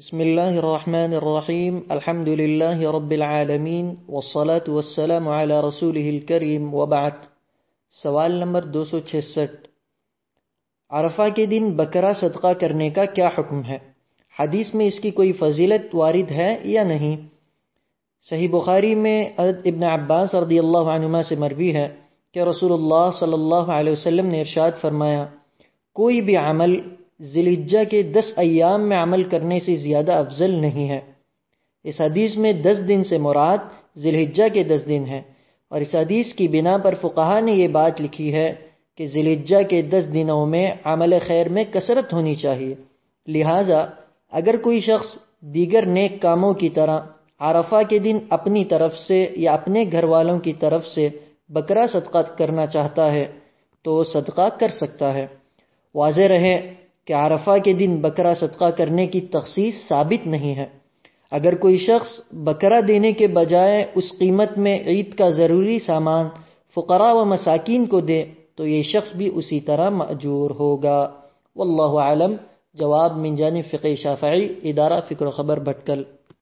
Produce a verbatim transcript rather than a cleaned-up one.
بسم اللہ الرحمن الرحیم الحمد للہ رب العالمین والصلاة والسلام علی رسولہ الکریم وبعد۔ سوال نمبر دو سو چھسٹھ، عرفہ کے دن بکرا صدقہ کرنے کا کیا حکم ہے؟ حدیث میں اس کی کوئی فضیلت وارد ہے یا نہیں؟ صحیح بخاری میں ابن عباس رضی اللہ عنہما سے مروی ہے کہ رسول اللہ صلی اللہ علیہ وسلم نے ارشاد فرمایا، کوئی بھی عمل ذی الحجہ کے دس ایام میں عمل کرنے سے زیادہ افضل نہیں ہے۔ اس حدیث میں دس دن سے مراد ذی الحجہ کے دس دن ہیں، اور اس حدیث کی بنا پر فقہا نے یہ بات لکھی ہے کہ ذی الحجہ کے دس دنوں میں عمل خیر میں کثرت ہونی چاہیے۔ لہٰذا اگر کوئی شخص دیگر نیک کاموں کی طرح عرفہ کے دن اپنی طرف سے یا اپنے گھر والوں کی طرف سے بکرا صدقہ کرنا چاہتا ہے تو وہ صدقہ کر سکتا ہے۔ واضح رہے کہ عرفہ کے دن بکرا صدقہ کرنے کی تخصیص ثابت نہیں ہے۔ اگر کوئی شخص بکرا دینے کے بجائے اس قیمت میں عید کا ضروری سامان فقراء و مساکین کو دے تو یہ شخص بھی اسی طرح مأجور ہوگا۔ واللہ اعلم۔ جواب من جانب فقہ شافعی، ادارہ فکر و خبر بھٹکل۔